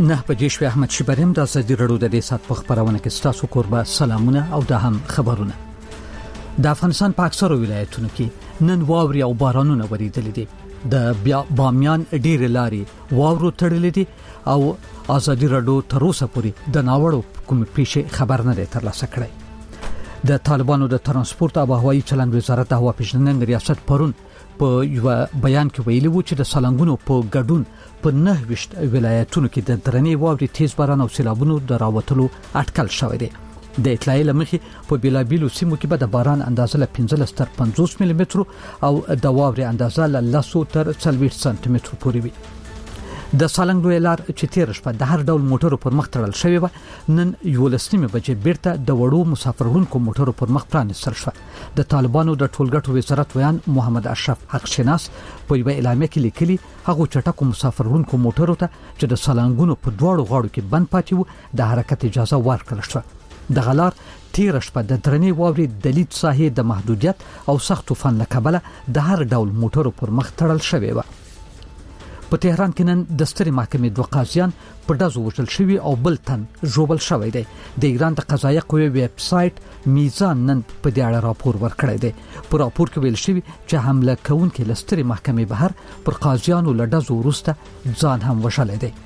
نه بجې شوي احمد شبریم د ازادي رادیو د دې سات په خبرونه کې ستاسو قربا سلامونه او د هم خبرونه. د افغانستان په اکثرو ولایتونو کې نن واوري او بارانونه وریدل دي. د بامیان ډېر لاري واورو تړلې دي او ازادي رادیو تر اوسه پورې د ناوړو کوم پیښې خبر نه دی ترلاسه کړی. د طالبانو د ترانسپورت او هوایي چلند وزارت د هوا پیژندنې ریاست پرون په یو بیان کې ویلي و چې د سالنګونو په ګډون په 9 ولایتونو کې د درنې واوري تیز باران او سیلابونو د راوتلو اټکل شوی دی. د اطلاعي لمخې په بلابیلو سیمو کې به د باران اندازه له 15 تر 50 ملي متر او د واوري اندازه له 10 تر 40 سانتي متر پورې وي. د سالنګ لوی لار چې تیر شپه د هر ډول موټرو پر مخ تړل شوی و نن 11 بجې بیرته د وړو مسافرونکو موټرو پر مخ پرانیستل شو. د طالبانو د ټولګټو وزارت ویان محمد اشرف حق شناس په یو اعلامیه کې لیکلي هغه چټکو مسافرونکو موټرو ته چې د سالنګونو په دواړو غاړو کې بند پاتې وو د حرکت اجازه ورکړل شو. د غلار تیر شپه د درنې واوري د لید ساحې د محدودیت او سخت طوفان له کبله د هر ډول موټرو پر مخ تړل شوی و. په تهران کې نن د سترې محکمې دوه قاضیان په ډزو وژل شوي او بل تن ژوبل شوی دی. د ایران د قضایه قوې ویب سایټ میزان نن په دې اړه راپور ورکړی دی. په راپور کې ویل شوی چې حمله کوونکي له سترې محکمې بهر پر قاضیانو له ډزو وروسته ځان هم وژلی دی.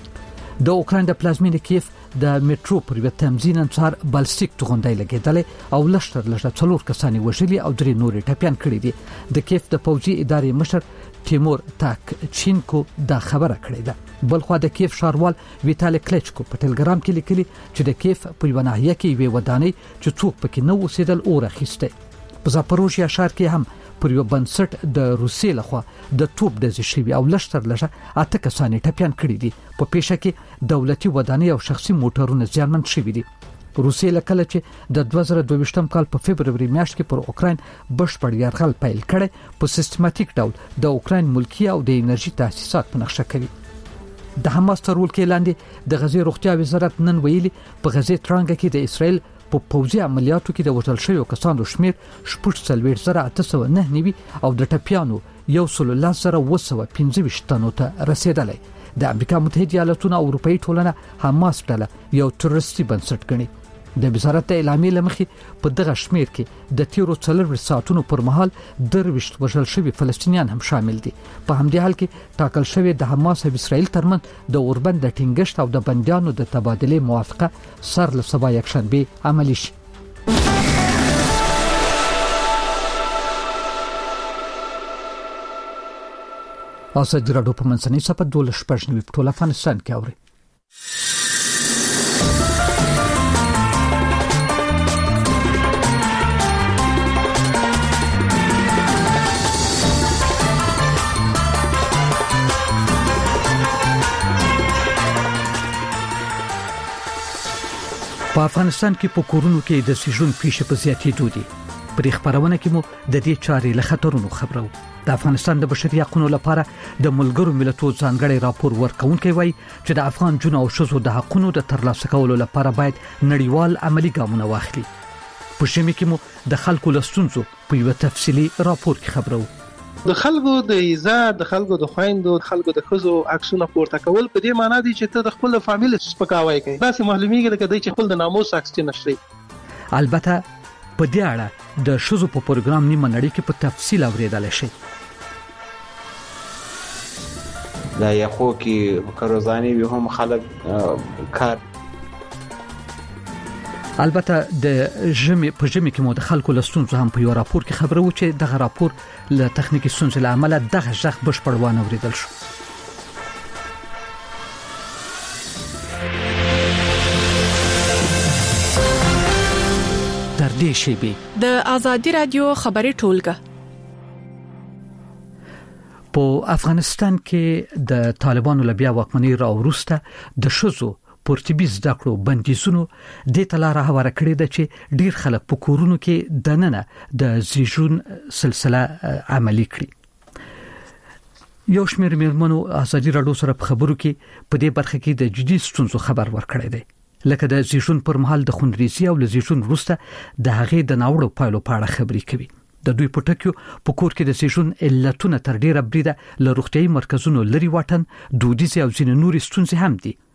د اوکراین د پلازمینې کیف د میټرو پر یو تمځین انصار بالستیک توغندۍ لګیدلې او لشتر 4 کسانی وژلي او 3 نورې ټپيان کړي دي. د کیف د پوځي ادارې مشر تیمور تاکچینکو دا خبره کړې ده. بلخو د کیف شاروال ویتالی کلیچکو په ټلګرام کې لیکلي چې د کیف په یو ناحیه کې وی ودانۍ چې څوک پکې نه اوسېدل اور اخیسته. په زاپروژیا ښار کې هم پر یو بنسټ د روسیې لخوا د توپ ډزې شوي او لشتر 8 کسان ټپيان کړي دي. په پیښه کې دولتي ودانۍ او شخصي موټرونه زیانمن شوي دي. روسیې لکه چې د 2022 کال په فبرवरी میاشت کې پر اوکراین بشپړ یرغل پیل کړي په سیستماتیک ډول د اوکراین ملکی او د انرژي تاسیسات په نقشه کوي. د حماس تر ولکې لاندې د غزې روغتیا وزارت نن ویلي په غزې ترانګه کې د اسرائیل په پوځي عملیاتو کې د وژل شویو کسانو شمیر 4,809 نیوي او د ټپيانو 1,915 تنو ته رسیدلی. د امریکا متحده ایالاتونو او اروپאי ټولنه حماس ډله یو تروریستي بنسټ ګڼي. د وزارت اعلامیې لمخې په دغه شمیر کې د تیرو 4 ساعتونو پر مهال 23 وژل شوي فلسطینیان هم شامل دي. په همدې حال کې ټاکل شوی د حماس او اسرائیل ترمنځ د اوربند د ټینګښت او د بندیانو د تبادله موافقه سر له سبا یکشنبه عملی شي. ازادي رادیو په منځنۍ صفحه 12 په ټول افغانستان کې اوري. په افغانستان کې په کورونو کې د سیژن پیښې په زیاتېدو دي. په خبرونه کې مو د دې چارې له خطرونو خبرو. د افغانستان د بشري حقوقو لپاره د ملګرو ملتونو ځانګړي راپور ورکونکي وایي چې د افغان جنو او شذو د حقوقو د ترلاسه کولو لپاره باید نړیوال عملی ګامونه واخلي. په شمه کې مو د خلکو لستونزو په یو تفصیلی راپور کې خبرو. د خلکو د عزت، د خلکو د خويندو، د خلکو د خزو عکسونه پورته کول په دې معنی دي چې ته د خپل فامیل سپکاوی کوي. دا سه معلومیږي چې د خپل د ناموس عکس نشي. البته په دې اړه د شذو په پروګرام نیمه نړۍ کې په تفصیل اوریدل شي. دا یخو کې کاروزانی به هم خلک کار. البته د جمی په جمی کې مو د خلکو لستونزو هم په یو راپور کې خبره و چې دغه راپور له تخنیکی ستونزې له امله دغه ځخ بشپړوان اوریدل شو. تر دې شی د ازادي رادیو خبري ټولګه په افغانستان کې د طالبانو لبیا واکمنۍ راوروسته د شذو پورتبي زده کړو بندیزونو د تلاره هواره کړې ده چې ډیر خلک په کورونو کې دننه د زیږون سلسله عملی کړي. یو شمېر میرمنو ازادي رادیو سره په خبرو کې په دې برخه کې د جدي ستونزو خبر ورکړی دی، لکه د زیږون پر مهال د خونریزي او زیږون وروسته د هغې د ناوړو پایلو په اړه خبرې کوي. د دوی په ټکیو په کور کې د زیږون علتونه تر ډیره بریده له روغتیايي مرکزونو لري واټن، دودیزې او ځینې نورې ستونزې هم دي.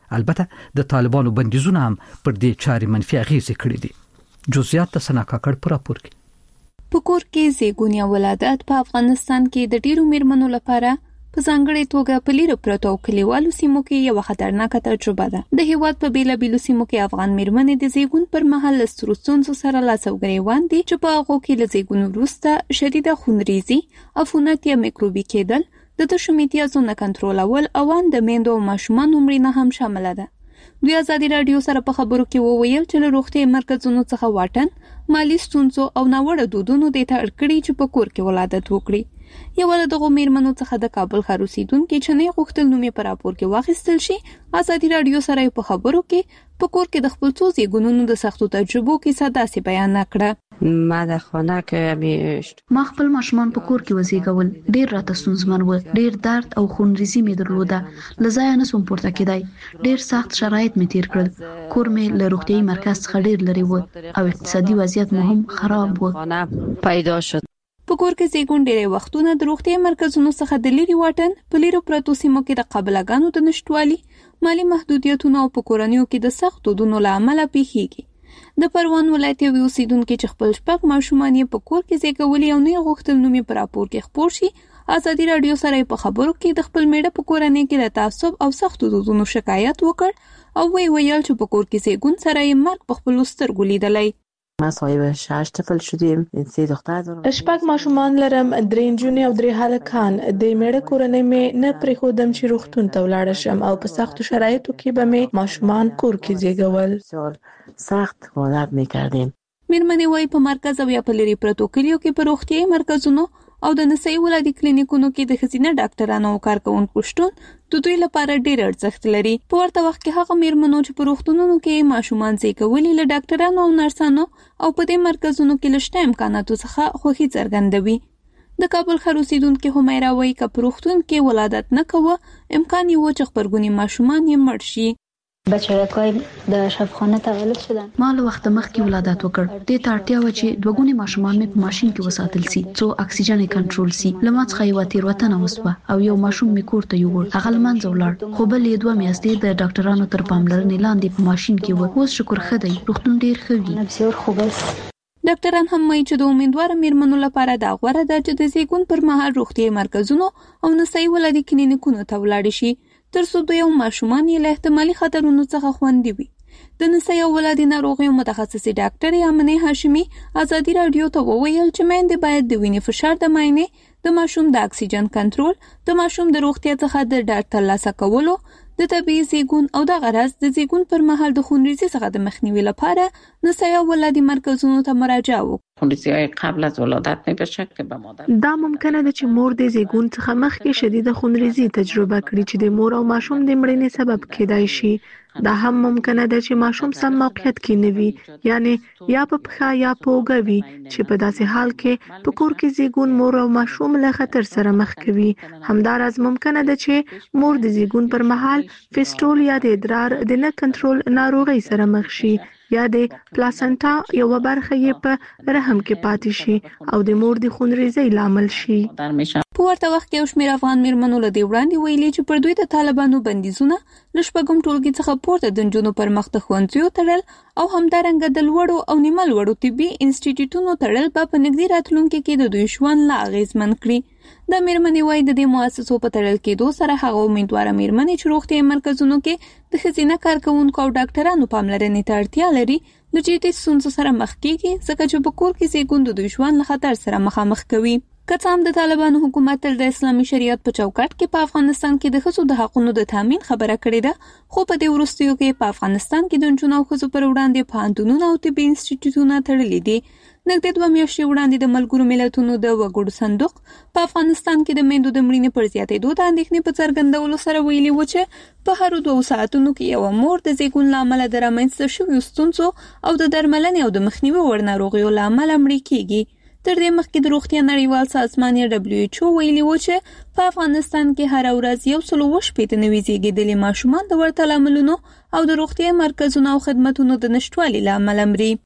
البته د طالبانو بندیزونه هم پر دې چارې منفي اغیزې کړې دي. جزئیات د سنا کاکړ پر راپور کې. په کور کې زیږون یا ولادت په افغانستان کې د ډیرو میرمنو لپاره په ځانګړې توګه په لیرو پرتو کلیوالو سیمو کې یو خطرناکه تجربه ده. د هیواد په بیلابیلو سیمو کې افغان میرمنې د زیږون پر مهال له سترو ستونزو سره لاس او ګریوان دي چې په هغو کې له زیږون وروسته شدیده خونریزي، عفونت یا میکروبي کېدل، د تشو امتیازو نه کنټرولول او د میندو او ماشومانو مړینه هم شامله ده. دوی ازادي رادیو سره په خبرو کې وویل چې له روغتي مرکزونو څخه واټن، مالی ستونزو او ناوړه دودونو د ته اړکړي چې په کور کې ولادت وکړي. یو له دغه میرمنو څخه د کابل ښار اوسیدونکو چې نه غوښتل نومې په راپور کې واخیستل شي، ازادي رادیو سره په خبرو کې په کور کې د خپل څو زیږونونو د سختو تجربو کیسه داسې بیان کړه. ما در خانه که میشت ما خپل ماشومان په کور کې وزیږول. ډیر راته ستونزمن و، ډیر درد او خونریزي مې درلوده، لزای نه سم پورته کېدای. ډیر سخت شرایط مې تیر کړل. کور مې له روغتي مرکز څخه ډیر لري و او اقتصادي وضعیت مو هم خراب و. پیدا شد. په کور کې زیږون ډېری وختونه د روغتي مرکزونو څخه د لري واټن، په لیرو پرتو سیمو کې د قابلګانو د نشټوالي، مالی محدودیتونو او په کورنیو کې د سخت دودونو له امله پیښیږي. د پروان ولایت یو اوسیدونکو چې خپل شپږ ماشومان یې په کور کې زیږولي او نه غوښتل نومې په راپور کې خپور شي، ازادي رادیو سره په خبرو کې د خپل میړه په کورنۍ کې د تعصب او سخت دودونو شکایت وکړ او ویل چې په کور کې زیږون سره یې مرګ په خپل سترګو لیدلی. ما صاحب 6 طفل شدیم، 3 دختر دارم. شپږ ماشومان لرم، 3 نجونې او 3 هلکان. د میړه کورنۍ مې نه پرېښودم چې روغتون ته ولاړ شم او په سختو شرایطو کې به مې ماشومان کور کې زیږول. سخت عادت می‌کردیم. میرمنې وايي په مرکز او یا په لري پرتو کلیو کې په روغتیايي مرکزونو او د نسایي ولادي کلینیکونو کې د ښځینه ډاکټرانو او کارکوونکو شتون د دوی لپاره ډېر ارزښت لري. په ورته وخت کې هغه میرمنو چې په روغتونونو کې ماشومان زیږولي له ډاکټرانو او نرسانو او په دې مرکزونو کې له شته امکاناتو څخه خوښي څرګندوي. د کابل ښار اوسیدونکې همیرا وايي که په روغتون کې ولادت نه کوه، امکان یې و چې خبرګوني ماشومان یې مړ شي. بچه‌های در شفاخانه تولد شدن. ما له وخت مخکې ولادت وکړ. دې ته اړتیا و چې دوګونی ماشومان مې په ماشين کې وساتل سي، څو اکسیجن یې کنټرول سي. لمه څخه یو تیروتنه وسوه او یو ماشوم مې کور ته یوړ. هغه لمنځه ولاړ، خو بل یې 2 میاشتې د ډاکټرانو تر پاملرنې لاندې په ماشين کې و. اوس شکر خدای روغتون ډیر ښه وي. بسیار خوب است. ډاکټران هم وايي چې د امیدوار میرمنو لپاره دا غوړه ده چې د زیږون پر مهال روغتیايي مرکزونو او نسایي ولادي کلینیکونو ته ولاړ شي، ترڅو دوی او ماشومان یې له احتمالي خطرونو څخه خوندي وي. د نسایي او ولادي ناروغیو متخصصه ډاکټر یامنې هاشمي ازادي رادیو ته وویل چې میندې باید د وینې فشار د معاینې، د ماشوم د اکسیجن کنټرول، د ماشوم د روغتیا څخه د ډاډ ترلاسه کولو، د طبي زیږون او د غرض د زیږون پر مهال د خونریزي څخه د مخنیوي لپاره نسایي او ولادي مرکزونو ته مراجعه وکړي. خونریزی‌های قبل از ولادت می بشه که به مادر دا ممکنه ده چې مور د زیږون څخه مخکې شدیده خونریزي تجربه کړي چې د مور او ماشوم د مړینې سبب کېدای شي. دا هم ممکنه ده چې ماشوم سم موقعیت کې نه وي، یعنی یا په پښه یا په اوږه وي، چې په داسې حال کې په کور کې زیږون مور او ماشوم له خطر سره مخ کوي. همداراز ممکنه ده چې مور د زیږون پر مهال فیسټول یا د ادرار د نه کنټرول ناروغي سره مخ شي، یا د پلاسنټا یو برخه یې په رحم کې پاتې شي او د مور د خونریزۍ لامل شي. په ورته وخت کې یو شمېر افغان میرمنو له دې وړاندې ویلي چې پر دوی د طالبانو بندیزونه له شپږم ټولګي څخه پورته د نجونو پر مخ د ښوونځیو تړل او همدارنګه د لوړو او نیمه لوړو طبي انسټیټیوټونو تړل به په نږدې راتلونکي کې د دوی ژوند لا اغېزمن کړي. د میرمنې وايي د دې مؤسسو په تړل کېدو سره هغه امیدواره میرمنې چې روغتیايي مرکزونو کې د ښځینه کارکوونکو او ډاکټرانو پاملرنې ته اړتیا لري له جدي ستونزو سره مخ کېږي، ځکه چې په کور کې زیږون د دوی ژوند له خطر سره مخامخ کوي. که څه هم د طالبانو حکومت تل د اسلامي شریعت په چوکاټ کې په افغانستان کې د ښځو د حقونو د تامین خبره کړې ده، خو په دې وروستیو کې په افغانستان کې د نجونو او ښځو پر وړاندې پوهنتونونه او طبي انسټیټیوټونه تړلي دي. نږدې 2 میاشتې وړاندې د ملګرو ملتونو د وګړو صندوق په افغانستان کې د میندو د مړینې پر زیاتېدو د اندېښنې په څرګندولو سره ویلي و چې په هرو 2 ساعتونو کې یوه مور د زیږون له امله د رامنځته شویو ستونزو او د درملنې او د مخنیوي وړ ناروغیو له امله مړې کېږي. تر دې مخکې د روغتیا نړیوال سازمان یا WHO ویلي و چې په افغانستان کې هر ورځ 180 نوي زیږیدلي ماشومان د ورته لاملونو او د روغتیا مرکزونو او خدماتونو د نشټوالي له امله مري.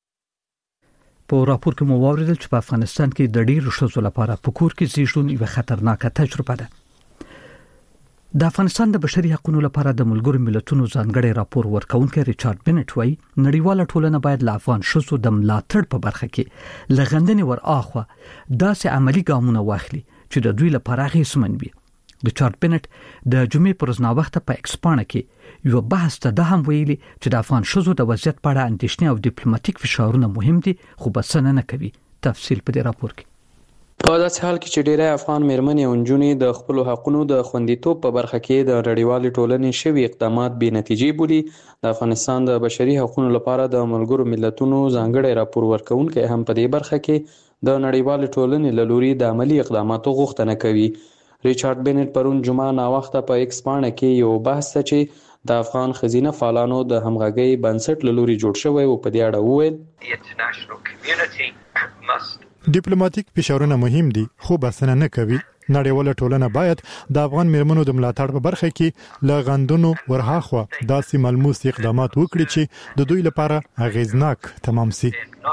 په راپور کې مو واوریدل چې په افغانستان کې د ډېرو ښځو لپاره په کور کې زیږون یو خطرناکه تجربه ده. د افغانستان د بشري حقوقو لپاره د ملګرو ملتونو ځانګړي راپور ورکونکي ریچارډ بنټ وایي نړیواله ټولنه باید له افغان شوسو د ملاتړ په برخه کې لغندنې ور اخوا داسې عملی ګامونه واخلي چې د دوی لپاره اغېزمن وي. ریچارډ بنټ د جمعې پر ورځ ناوخته په ایکسپانه کې یو بحث ته د هم ویلي چې د افغان شوسو د وضعیت په اړه اندېښنې او ډیپلوماټیک فشارونه مهم دي خو بسنه نه کوي. تفصیل په دې راپور کې. په داسې حال کې چې ډېری افغان میرمنې او نجونې د خپل حقوقو د خوندیتوب په برخه کې د نړیوالې ټولنې شوي اقدامات بې نتیجې بولي، د افغانستان د بشري حقوقو لپاره د ملګرو ملتونو ځانګړي راپور ورکونکي هم په دې برخه کې د نړیوالې ټولنې له لوري د عملی اقداماتو غوښتنه کوي. ریچارډ بنټ پرون جمعه ناوخته په ایکس پاڼه کې یو بحث ته چې د افغان ښځینه فعالانو د همغږۍ بنسټ له لوري جوړ شوی او په دې اړه وویل ډیپلوماټیک فشارونه مهم دي خو بسنه نه کوي. نړیواله ټولنه باید د افغان میرمنو د ملاتړ په برخه کې لغندونو ورهاخوا داسې ملموس اقدامات وکړي چې د دوی لپاره اغیزناک تمام شي.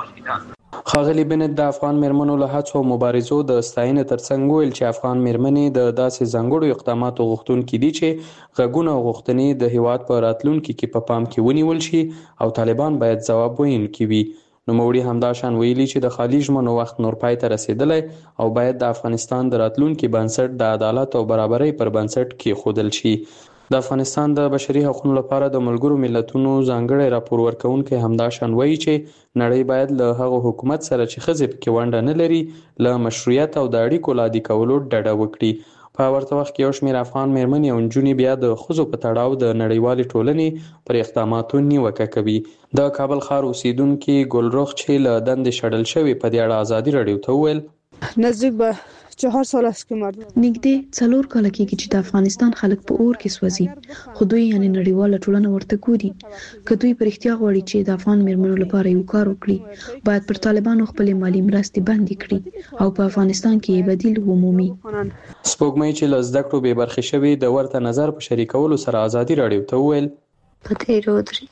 ښاغلي بنټ د افغان میرمنو له هڅو مبارزو د ستاینې ترڅنګ ویل چې افغان میرمنې د داسې ځانګړو اقداماتو غوښتونکي دي چې غږونه او غوښتنې د هیواد په راتلونکي کې په پام کې ونیول شي او طالبان باید ځواب ویونکي وي. نوموړي همداشان ویلي چې د خالي ژمنو وخت نور پای ته رسیدلی او باید د افغانستان د راتلونکي بنسټ د عدالت او برابرۍ پر بنسټ کېښودل شي. د افغانستان د بشري حقوقو لپاره د ملګرو ملتونو ځانګړي راپور ورکونکي همداشان وایي چې نړۍ باید له هغه حکومت سره چې ښځې پکې ونډه نه لري له مشروعیت او د اړیکو لا عادي کولو ډډه وکړي. په ورته وخت کې یو شمېر افغان میرمنې او نجونې بیا د ښځو په تړاو د نړیوالې ټولنې پر اقداماتو نیوکه کوي. د کابل ښار اوسیدونکي ګلرخ چې له دندې شړل شوي په دې اړه ازادي راډیو ته وویل نزدیک به 4 سال است که مردم نږدې 4 کال کېږي چې د افغانستان خلک په اور کې سوځي خو دوی یعنی نړیواله ټولنه ورته ګوري. که دوی پر اختیا غواړي چې د افغان میرمنو لپاره یو کار وکړي باید پر طالبانو خپل مالی مرستې بند کړي او په افغانستان کې بدیل ومومي. سپوږمۍ چې له زده کړو بې برخې شوې د ورته نظر په شریکولو سره ازادي راډیو ته وویل په تیرو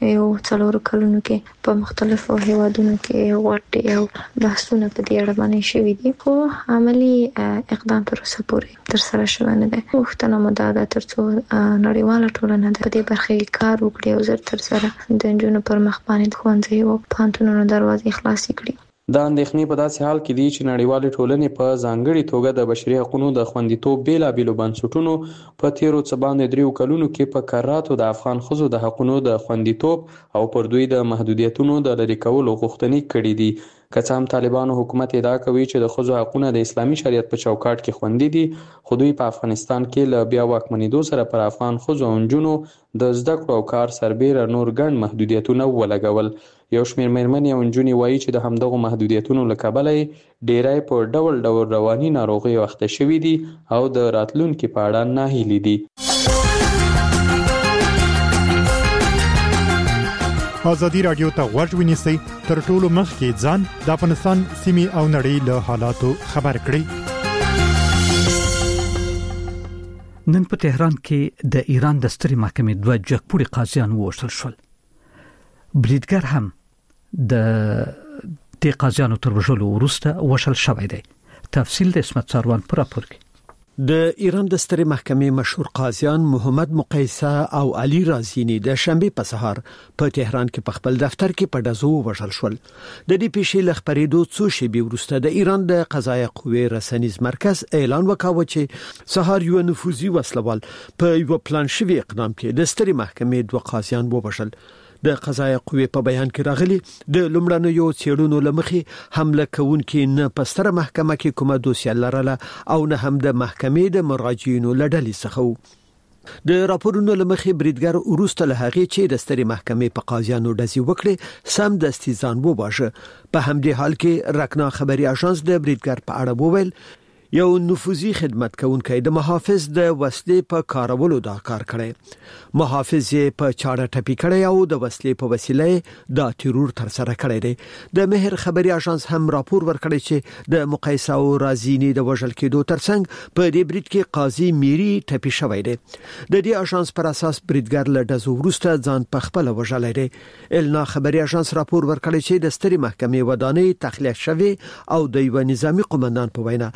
4 کلونو کې په مختلفو هیوادونو کې غونډې او بحثونه په دې اړه باندې شوي دي خو عملی اقدام تر اوسه پورې ترسره شوی نه دی. غوښتنه مو دا ده ترڅو نړیواله ټولنه په دې برخه کې کار وکړي او زر تر سره د نجونو پر مخ باندې د ښوونځیو او پوهنتونونو دروازې خلاصې کړي. دا اندېښنې په داسې حال کې دي چې نړیوالې ټولنې په ځانګړې توګه د بشري حقوقو د خوندیتوب بېلابېلو بنسټونو په تیرو څه باندې 3 کلونو کې په کراتو د افغان ښځو د حقوقو د خوندیتوب او پر دوی د محدودیتونو د لرې کولو غوښتنې کړې دي. که څه هم طالبانو حکومت ادعا کوي چې د ښځو حقوقونه د اسلامي شریعت په چوکاټ کې خوندي دي خو دوی په افغانستان کې له بیا واکمنېدو سره پر افغان ښځو او نجونو د زده کړو او کار سربېره نور ګڼ محدودیتونه ولګول. یو شمېر میرمنې او نجونې وایي چې د همدغو محدودیتونو له کبله ډېری په ډول ډول رواني ناروغیو اخته شوي دي او د راتلونکي په اړه ناهیلي دي. ازادي راډیو ته غوږ ونیسئ تر ټولو مخکې ځان د افغانستان سیمې او نړۍ له حالاتو خبر کړئ. نن په تهران کې د ایران د سترې محکمې 2 جګپوړي قاضیان ووژل شول. بریدګر هم د دې قاضیانو تر وژلو وروسته وشل شوی دی. تفصیل د اسمت ساروان پر راپور کې. د ایران د سترې محکمې مشهور قاضیان محمد مقیسه او علي رازینی د شنبه په سهار په تهران کې په خپل دفتر کې په ډزو وژل شول. د دې پیښې له خبرېدو څو شېبې وروسته د ایران د قضایي قوې رسنیز مرکز اعلان وکاوه چې سهار یو نفوذي وسلوال په یو پلان شوی اقدام کې د سترې محکمې 2 قاضیان ووژل. د قضایي قوې په بیان کې راغلي د لومړنیو څېړنو لمخې حمله کوونکي نه په ستره محکمه کې کومه دوسیه لرله او نه هم د محکمې د مراجعینو له ډلې څخه و. د راپورونو لمخې بریدګر وروسته له هغې چې د سترې محکمې په قاضیانو ډزې وکړې سم دستي ځان وواژه. په همدې حال کې رکنا خبري اژانس د بریدګر په اړه وویل یو نفوذي خدمت کوونکی د محافظ د وسلې په کارولو دا کار کړی. محافظ په چاړه ټپي کړی او د وسلې په وسیله دا تیرور تر سره کړی دی. د مهر خبري اژانس هم راپور ورکړی چې د مقیسه او رازینی د وژل کېدو ترڅنګ په دې برید کې قاضي میری ټپي شوی دی. د دې اژانس پر اساس بریدګر له ډزو وروسته ځان په خپل وژلی دی. النا خبري اژانس راپور ورکړی چې د سترې محکمې ودانۍ تخلیه شوی او د یو نظامی قومندان په وینا د دې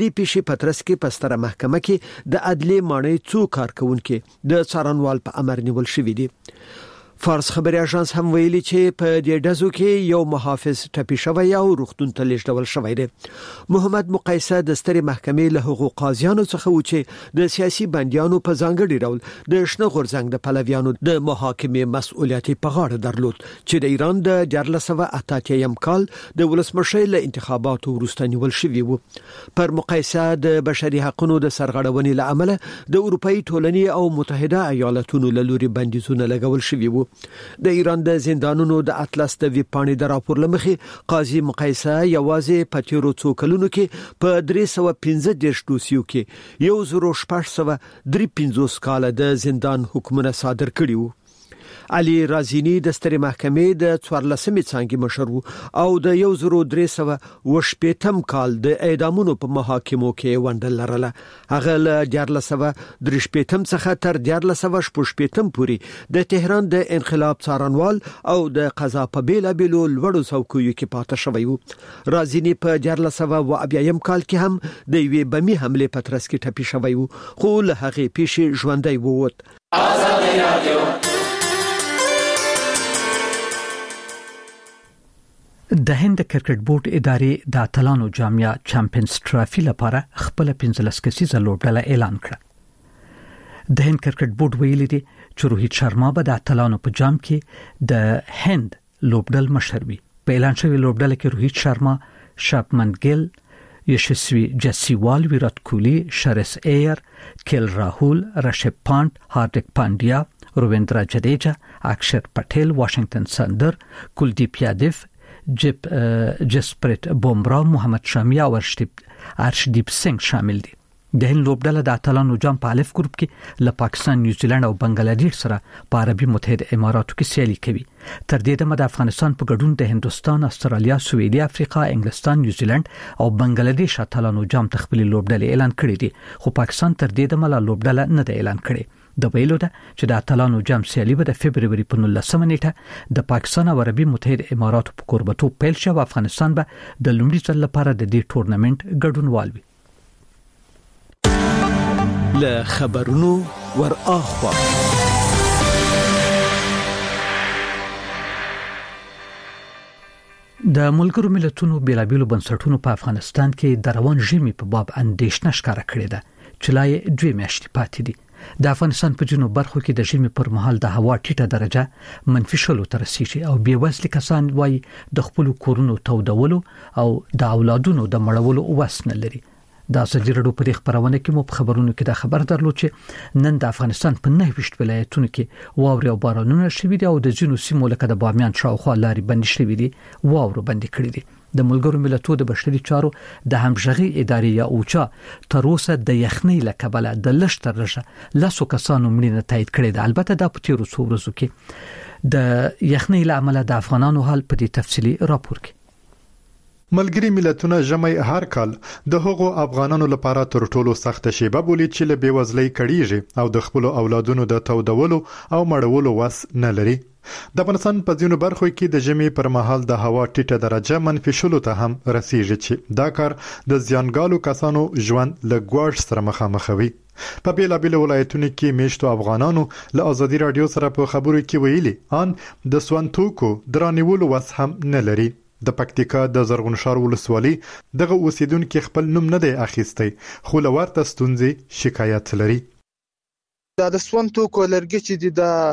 دې پیښې په ترڅ کې په ستره محکمه کې د عدلي ماڼۍ څو کارکونکو د څارنوال په امر نیول شوی دی. فارس خبري اژانس هم ویلي چې په دې ډزو کې یو محافظ ټپي شوی او روغتون ته لیږدول شوی دی. محمد مقایسه د سترې محکمې له هغو قاضیانو څخه و چې د سیاسي بندیانو په ځانګړي ډول د شنه غورځنګ د پلویانو د محاکمې مسؤلیت په غاړه درلود چې د ایران د 1488 کال د ولسمشر له انتخاباتو وروسته نیول شوی و. پر مقایسه د بشري حقوقو د سرغړونې له امله د اروپאי ټولنې او متحده ایالاتونو له لوري بندیزونه لګول شوی و. د ایران د زندانونو د اطلس د ویپاڼې د راپور لمخې قاضي مقایسه یوازې په تیرو څو کلونو کې په 315 دوسیو کې 1653 کال د زندان حکمونه صادر کړي وو. علي رازینی د سترې محکمې د 14مې څانګې مشر وو او د 1380 کال د اعدامونو په محاکمو کې ونډه لرله. هغه له 1483 څخه تر 1485 پورې د تهران د انقلاب څارنوال او د قضا په بیلابیلو لوړو څوکیو کې پاتې شوی وو. رازینی په 1480 کال کې هم د یوې بمي حمله په ترڅ کې ټپي شوی وو خو له هغې پیښې ژوندی ووت. آزادي رادیو د هند کرکټ بورډ ادارې د اتلانو جامعه چمپیونز ټرافي لپاره خپل 15 کسیزه لوبډله اعلان کړه. د هند کرکټ بورډ ویلي دی چې روهیت شرما به د اتلانو په جام کې د هند لوبډل مشر وي. په اعلان شوی لوبډله کې روهیت شرما، شاپمن ګیل، یشسوی جسیوال، ویرات کوهلی، شرس ایر، کیل راهول، رشب پانت، هاردیک پانډیا، رویندرا جډیجا، اکشر پټیل، واشنگټن سندر، کلدیپ یادیو، جسپریت بومرا، محمد شامی او ارشدیپ سنگ شامل دي. د هند لوبډله د اتلانو جام په الف ګروپ کې له پاکستان، نیوزیلند او بنگلاديش سره په عربي متحده اماراتو کې سیالي کوي. تر دې دمه د افغانستان په ګډون د هندستان، استرالیا، سویډي افریقا، انګلستان، نیوزیلند او بنگلاديش اتلانو جام تخپل لوبډله اعلان کړی دي خو پاکستان تر دې دمه لا لوبډله نه ده اعلان کړې. د ویلو ده چې د اتلانو جام سیالي به د فبرवरी په 19 نیټه د پاکستان او عربي متحده اماراتو په قربتو پیل شي او افغانستان به د لومړي ځل لپاره د دې ټورنمنت ګډونوال وي. له خبرونو ور اخوا د ملګرو ملتونو بیلابیلو بنسټونو په افغانستان کې د روان ژمي په باب اندېښنه ښکاره کړې ده چې لا یې 2 میاشتې پاتې دي. د افغانستان په جنوب برخو کې د ژمي پر مهال د هوا ټیټه درجه منفي شلو ته رسیږي او بیوزلي کسان وايي د خپل کورونو تودولو او د اولادونو د مړولو وس نه لري. د ازادي راډیو په خبرونه کې مو په خبرونو کې د خبر درلود چې نن د افغانستان په 9 ولایتونو کې واوري او بارانونه شوي دي او د ځینو سیمو لکه د بامیان شاوخوا لارې بند شوي دي، واورو بند کړي دي. د ملګرو ملتونو د بشري چارو د همغږي ادارې یا اوچا تر اوسه د یخنۍ لکبله د لشتر رشه لاسو کسانو مړینه تایید کړې ده. البته د پټیرو څو ورځو کې د یخنۍ لامل د افغانانو حال په دې تفصیلی راپور کې. ملګری ملتونه ژمي هر کال د هغو افغانانو لپاره تر ټولو سخت شیبه بولي چې له بیوزلۍ کړيږي او د خپل اولادونو د تودولو او مړولو وس نه لري. د افغانستان په ځینو برخو کې د ژمي پر مهال د هوا ټیټه درجه منفي شلو ته هم رسیږي چې دا کار د زیانګالو کسانو ژوند له ګواښ سره مخامخ وي. په بیلابیلو ولایتونو کې میشتو افغانانو له ازادي رادیو سره په خبرو کې ویلي ان د سوانتوکو درانیولو وس هم نه لري. د پکتیکا د زرغونشار ولسوالۍ دغه اوسیدونکو خپل نوم نه دی اخیستی خو لورته ستونزې شکایت لري. دا د سوانتوکو لرګي چې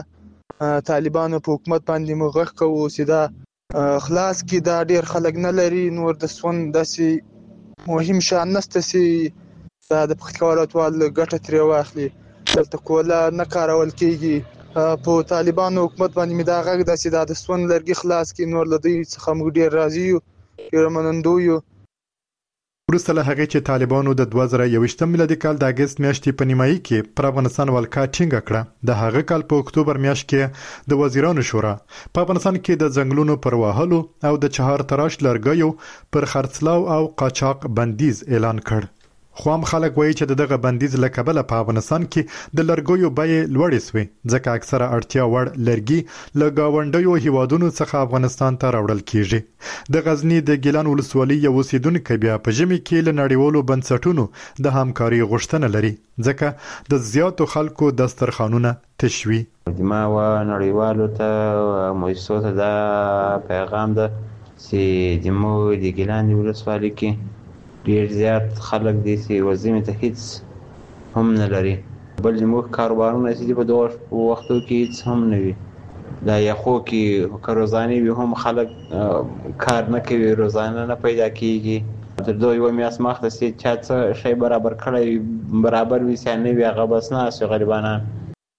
د طالبانو په حکومت باندې مغخ کوو چې دا خلاص کې دا ډیر خلک نه لري. نور د سون داسې مهم شان نشته چې دا د پکتیکا ولایتوال ګټه ترې واخلي. دلته کوله نه کارول کېږي. په طالبانو حکومت باندې مې دا غږ داسې دا د سون لرګي خلاص کې نور له دوی څخه موږ ډیر راضي یو، ډیر منندو یو. وروسته له هغې چې طالبانو د 2021 میلادي کال د اگست میاشتې په نیمایي کې پر افغانستان ولکه ټینګه کړه، د هغه کال په اکتوبر میاشت کې د وزیرانو شورا په افغانستان کې د ځنګلونو پر وهلو او د چهار تراش لرګیو پر خرڅلاو او قاچاق بندیز اعلان کړ. خو هم خلک وایي چې دغه بندیز له کبله په افغانستان کې د لرګیو بیې لوړې سوې، ځکه اکثره اړتیا وړ لرګي له ګاونډیو هیوادونو څخه افغانستان ته راوړل کیږي. د غزنی د ګیلان ولسوالۍ یو اوسیدونکی بیا په ژمي کې له نړیوالو بنسټونو د همکاري غوښتنه لري، ځکه د زیاتو خلکو دسترخوانونه تشوي. ما و نړیوالو ته مؤسسو ته دا پیغام ده چې زموږ د ګیلان ولسوالۍ کې ډیر زیات خلک دي چې وزمې ته هیڅ هم نه لري، بل زموږ کاروبارونه چې په دغه وختو کې هیڅ هم نه وي. دا یخو کې که روزانه وي هم خلک کار نه کوي، روزانه نه پیدا کیږي. تر دوی یو میاشت مخکې چې چا څه شی برابر کړی برابر وي چې نه وي، هغه بس ناست غریبانان.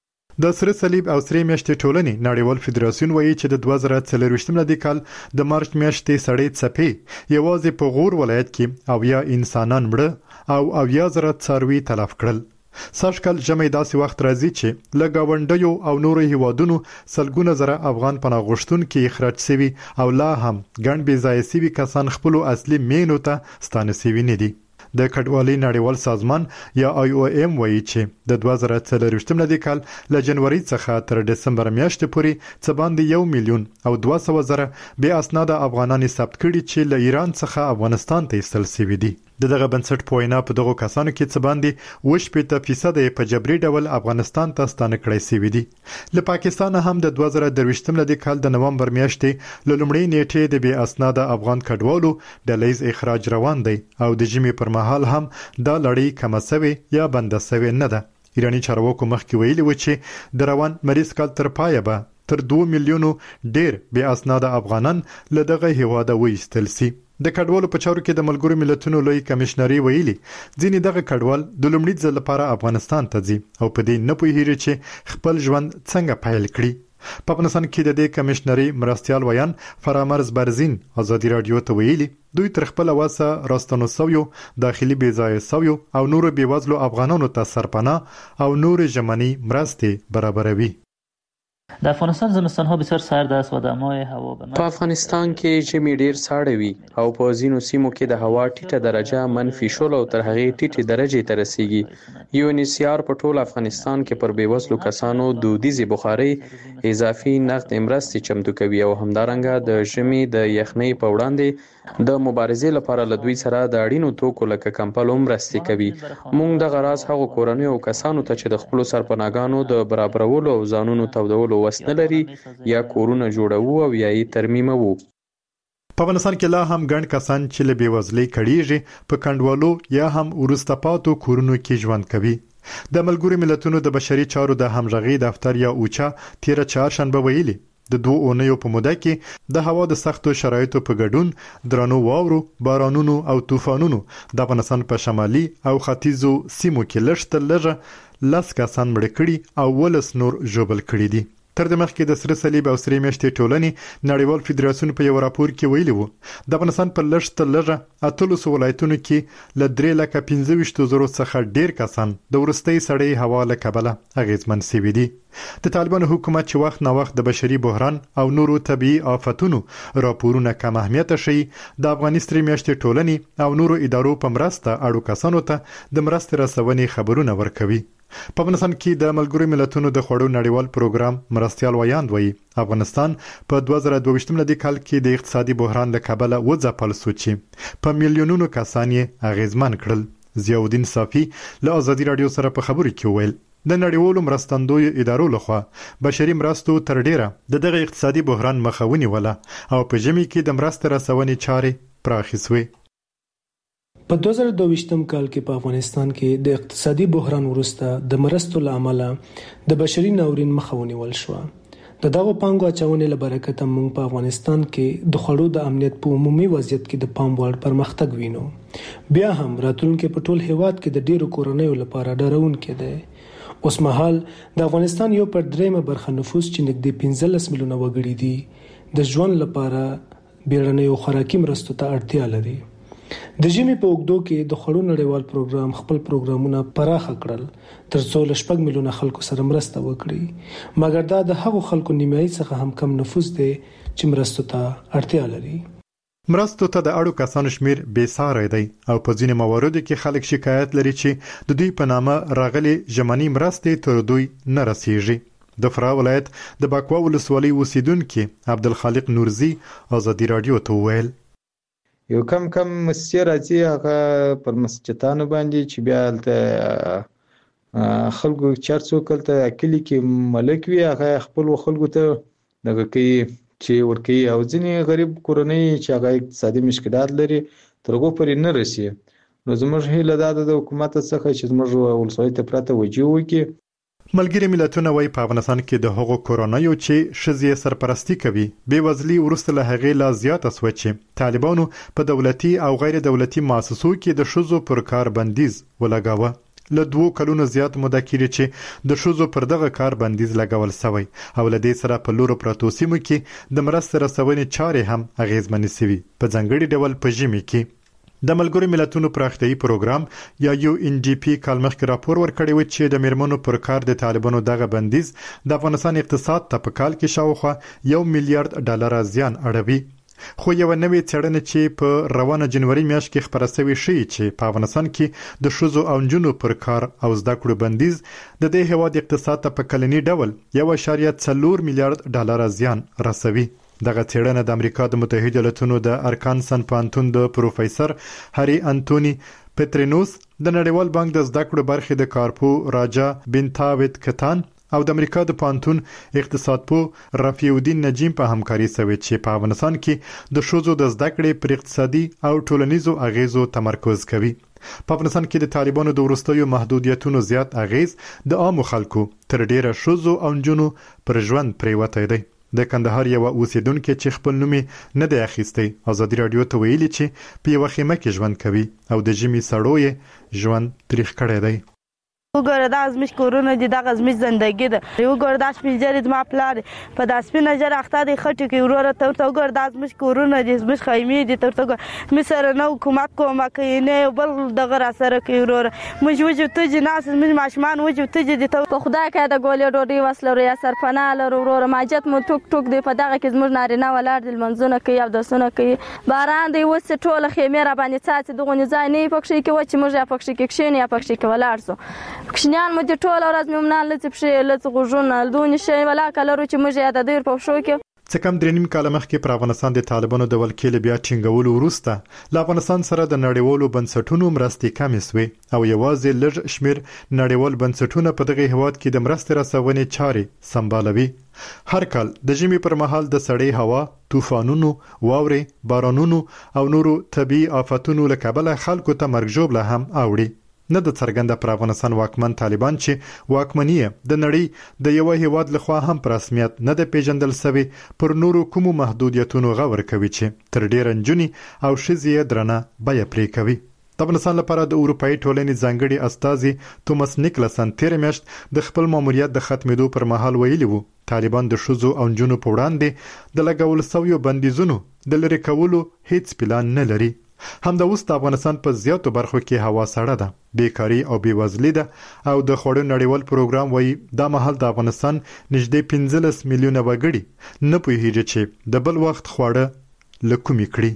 د سره صلیب او سره میاشتې ټولنې نړیوال فدراسیون وایي چې د 2024 ملي کال د مارچ میاشتې سړې څپې یوازې په غور ولایت کې او یا انسانان مړه او یا زره څاروي تلف کړل. سږکال ژمي داسې وخت راځي چې له ګاونډیو او نورو هیوادونو سلګونه زره افغان پناه غوښتونکي اخراج شوي او لا هم ګڼ بې ځایه شوي کسان خپلو اصلي مینو ته ستانه شوي نه دي. د کډوالۍ نړیوال سازمان یا IOM وایي چې د 2024 ملي کال له جنوري څخه تر دسمبر میاشتې پورې څه باندې 1,200,000 بې اسناده افغانان ثبت کړي چې له ایران څخه افغانستان ته ایستل شوي دي. دغه بنسټ په وینا په دغه کسانو کې څه باندې 80% په جبري ډول افغانستان ته ستانه کړي شوي دي. له پاکستان هم د 2023 ملي کال د نومبر میاشتې له لومړۍ نیټې د بې اسناده افغان کډوالو ډلهیز اخراج روان دی او د ژمي پر مهال هم دا لړۍ کمه شوې یا بنده شوې نه ده. ایرانی چارواکو مخکې ویلي و چې د روان مریض کال تر پایه به تر 2 میلیونو ډیر بې اسناده افغانان له دغه هیواده وایستل شي. د کډوالو په چارو کې د ملګرو ملتونو لوی کمشنري ویلي ځینې دغه کډوال د لومړي ځل لپاره افغانستان ته ځي او په دې نه پوهیږي چې خپل ژوند څنګه پیل کړي. په افغانستان کې د دې کمشنري مرستيال ویان فرامرز برزین ازادي رادیو ته ویلي دوی تر خپل واسه راستنو سویو داخلي بیځای سویو او نور بیوزلو افغانانو ته سرپناه او نور ژمنی مرستې برابروي. در افغانستان زمستان ها بسیار سرد است و دمای هوا په افغانستان کې ژمي ډیر ساړه وي او په ځینو سیمو کې د هوا ټیټه درجه منفي شول او تر هغې ټیټې درجې ته رسیږي. UNHCR په ټول افغانستان کې پر بیوزلو کسانو دودیزې بخارۍ اضافي نقد مرستې چمتو کوي او همدارنګه د ژمي د یخنۍ په وړاندې د مبارزې لپاره له دوی سره د اړینو توکو لکه کمپل مرستې کوي. موږ دغه راز هغو کورنیو او کسانو ته چې د خپلو سرپناهګانو د برابرولو او ځانونو تودولو وس نه لري یا کورونه جوړوو او یا یې ترمیموو. په افغانستان کې لا هم ګڼ کسان چې له بیوزلۍ کړيږي په کندوالو یا هم ورسته پاتو کورونو کې ژوند کوي. د ملګرو ملتونو د بشري چارو د همغږي دفتر یا اوچا 13 چهارشنبه ویلي د 2 اونیو په موده کې د هوا د سختو شرایطو په ګډون درنو واورو بارانونو او طوفانونو د افغانستان په شمالي او ختیځو سیمو کې لږ لس کسان مړ کړي او ولس نور ژوبل کړي دي. تر د مخکې د سره صلیب او سره میاشتې ټولنې نړیوال فدراسیون په یو راپور کې ویلي وو د افغانستان په لږ 13 ولایتونو کې ل 3,25,000 څخه ډیر کسان د ورستۍ سړې هوا له کبله اغیزمن شوي دي. د طالبانو حکومت چې وخت نه وخت د بشري بحران او نورو طبيعي آفتونو راپورونه کم اهمیت شي د افغانستان میاشتې ټولنې او نورو ادارو په مرسته اړو کسانو ته د مرستې رسونې خبرونه ورکوي. په افغانستان کې د ملګرو ملتونو د خوړو نړیوال پروګرام مرستيال ویاند وایي افغانستان په 2022 ملي کال کې د اقتصادي بحران له کبله وځپل شو چې په میلیونونو کسان یې اغیزمن کړل. ضیاءالدین صافی له ازادي رادیو سره په خبرو کې ویل د نړیوالو مرستندوی ادارو لخوا بشري مرستو تر ډیره دغه اقتصادي بحران مخه ونیوله او په ژمي کې د مرستې رسونې چارې پراخې شوې. په 2022 کال کې په افغانستان کې د اقتصادي بحران وروسته د مرستو لامل د بشري ناورین مخه ونیول شو. د دغه پانګو اچونې له برکته موږ په افغانستان کې د خوړو د امنیت په عمومي وضعیت کې د پام وړ پرمختګ وینو. بیا هم راتلونکي په ټول هیواد کې د ډیرو کورنیو لپاره ډارونکې ده. اوس مهال د افغانستان یو پر دریمه برخه نفوس چې نږدې 15 میلیونه وګړي دي د ژوند لپاره بیړنیو خوراکي مرستو ته اړتیا لري. د ژمي په اوږدو کې د خوړو نړیوال پروګرام خپل پروګرامونه پراخه کړل ترڅو له 6 میلیونه خلکو سره مرسته وکړي، مګر دا د هغو خلکو نیمایي څخه هم کم نفوس دی چې مرستو ته اړتیا لري. مرستو ته د اړو کسانو شمیر بېساری دی او په ځینې مواردو کې خلک شکایت لري چې د دوی په نامه راغلي ژمني مرستې تر دوی نه رسیږي. د فراه ولایت د باکوا ولسوالۍ اوسیدونکي عبدالخالق نورزي ازادي رادیو ته وویل یو کم مسجد راځي هغه پر مسجدانو باندې چې بیا هلته خلکو چارڅو کلته کلی کې ملک وي هغه خپل خلکو ته دغه کوي چې ورکی او ځینې غریب کورنۍ چې هغه اقتصادي مشکلات لري ترغو پرې نه رسي. نو زموږ هیله ده د حکومت څخه چې زموږ ولسوالۍ ته پراته وجه وکړي. ملګری ملتونه وايي په افغانستان کې د هغو کورنیو چې ښځې سرپرستی کوي بېوزلي وروسته له هغې لا زیاته سوه چې طالبانو په دولتي او غیر دولتي مؤسسو کې د ښځو پر کار بندیز ولګاوه. له 2 کلونو زیات موده کېږي چې د ښځو پر دغه کار بندیز لګول شوی او له دې سره په لورو پرتو سیمو کې د مرستې رسونې چارې هم اغیزمنې شوي په ځانګړي ډول په ژمي کې. د ملګرو ملتونو پراختیایي پروګرام یا UNDP کال مخکې راپور ورکړی و چې د میرمنو پر کار د طالبانو دغه بندیز د افغانستان اقتصاد ته په کال کې شاوخوا $1 میلیارډ زیان اړوي. خو یو نوې څېړنه چې په روانه جنوري میاشت کې خپره شوې ښیي چې په افغانستان کې د ښځو او نجونو پر کار او زده کړو بندیز د دې هېواد اقتصاد ته په کلني ډول $1.4 میلیارډ زیان رسوي. دغه څېړنه د امریکا د متحده ایالاتونو د ارکانسن پوهنتون د پروفیسر هری انتونی پترینوس د نړیوال بانک د زده کړو برخې د کارپو راجا بنتاوت کتان او د امریکا د پوهنتون اقتصاد پوه رفیع الدین نجیم په همکاري سوي چې په افغانستان کې د ښځو د زده کړې پر اقتصادي او ټولنیزو اغیزو تمرکز کوي. په افغانستان کې د طالبانو د وروستیو محدودیتونو زیات اغیز د عامو خلکو تر ډیره ښځو او نجونو پر ژوند پریوتی دی. د کندهار یو اوسیدونکو چې خپل نوم نه دی اخیستی ازادي رادیو ته ویلي چې په یو خیمه کې ژوند کوي او د ژمي سړو یې ژوند تریخ کړی دی. وګوره دا زموږ کورونه دي دغه زموږ زندګي ده. وګوره دا سپین ږیری زما پلار په دا سپینه ږیره اخته دی خټو کې وروره ته ورته وګوره دا زموږ کورونه دي زموږ خیمې دي ته ورته وګوره موږ سره نه حکومت کومک کوي نه یو بل دغه راسره کوي وروره موږ وجو تجې ناست زموږ ماشومان وجو تجې دي ته په خدای که د ګولې ډوډۍ وس لرو یا سرپناه لرو وروره ماجت مو ټوک ټوک دی په دغه کې زموږ نارینه ولاړ دي لمنځونه کوي اودسونه کوي باران دی اوس ټوله خیمې راباندې څاڅي دغونې ځای نه وي په کښې کې چې موږ یا په کښې کې کښېنو یا په کښې کې ولاړ سو کوچنیان مو ټول ورځ مې مونږ لڅ پښې لڅ غوږونه دونې شی ولا کلرو چې موږ یا د دیر په شو کې څه کم 3.5 کال مخکې پر افغانستان د طالبانو د ولکې بیا ټینګولو وروسته له افغانستان سره د نړیوالو بنسټونو مرستې کمې شوې او یوازې لږ شمیر نړیوال بنسټونه په دغه هیواد کې د مرستې رسونې چارې سمبالوي. هر کال د ژمي پر مهال د سړې هوا، طوفانونو، واورې، بارانونو او نورو طبيعي آفتونو له کبله خلکو ته مرګ ژوبله هم اوړي. نه د څرګنده پر افغانستان واکمن طالبان چې واکمني د نړۍ د یو هیواد لخوا هم په رسمیت نه د پیژندل شوی پر نورو کومو محدودیتونو غور کوي چې تر ډیر انجونی او شذې درنه بیا پرې کوي. د افغانستان لپاره د اروپאי ټولنې ځانګړي استازي توماس نیکلسن تیر میاشت د خپل ماموریت د ختمېدو پر مهال ویلي وو طالبان د ښځو او نجونو په وړاندې د لګول شویو بندیزونو د لرې کولو هیڅ پلان نه لري. همدا اوس د افغانستان په زیاتو برخو کې هوا سړه ده، بیکاری او بیوزلي ده او د خوړو نړیوال پروګرام وایي دا مهال د افغانستان نږدې 15 میلیونه وګړي نه پوهیږي چې د بل وخت خواړه له کومې کړي.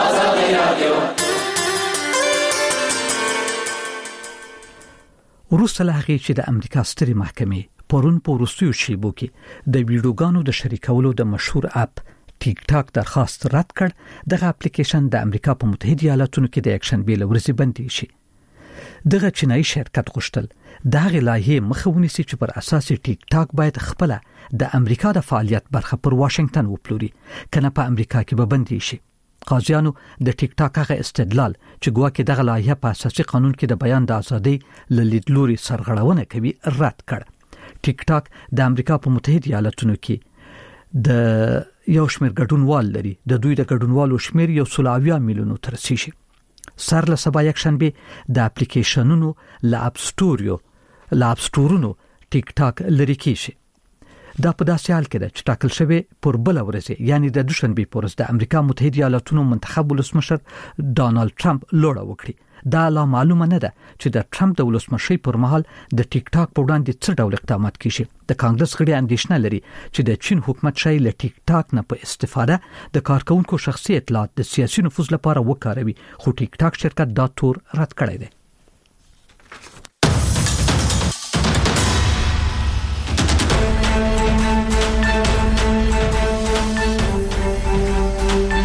وروسته له هغې چې د امریکا سترې محکمې پرون په وروستیو شیبو کې د ویډیوګانو د شریکولو د مشهور اپ ټیک ټاک درخواست رد کړ، دغه اپلیکیشن د امریکا په متحده ایالاتونو کې د یکشنبې له ورځې بندي شي. دغه چینایي شرکت غوښتل دغه لایحې مخه ونیسي چې پر اساس ټیک ټاک باید خپل د امریکا د فعالیت برخه پر واشنگټن وپلوري کنه په امریکا کې به بندي شي. قاضیانو د ټیک ټاک هغه استدلال چې ګواکې دغه لایحه په اساسي قانون کې د بیان د ازادۍ لیدلوري سرغړونه کوي رد کړ. ټیک ټاک د امریکا په متحده ایالاتونو کې د یو شمېر ګډونوال لري، د دوی د ګډونوالو شمېر 120 میلیونو ته رسیږي. سر له سبا یکشنبه د اپلیکیشنونو له اپ سټورونو ټیک ټاک لري کیږي. دا په داسې حال کې ده چې ټاکل شوی پر بل ورځ یعنی د دوشنبه پر ورځ د امریکا متحده ایالاتونو منتخب ولسمشر ډانلډ ټرمپ لوړه وکړي دا لا معلومه نه ده چې د ټرمپ د ولسمشي پر مهال د ټیک ټاک په وړاندې څه ډول اقدامات کیږي. د کانګرس غړي اندېښنه لري چې د چین حکومت شای له ټیک ټاک نه په استفاده د کارکونکو شخصي اطلاعات د سیاسي نفوذ لپاره وکاروي، خو ټیک ټاک شرکت دا تور رد کړی دی.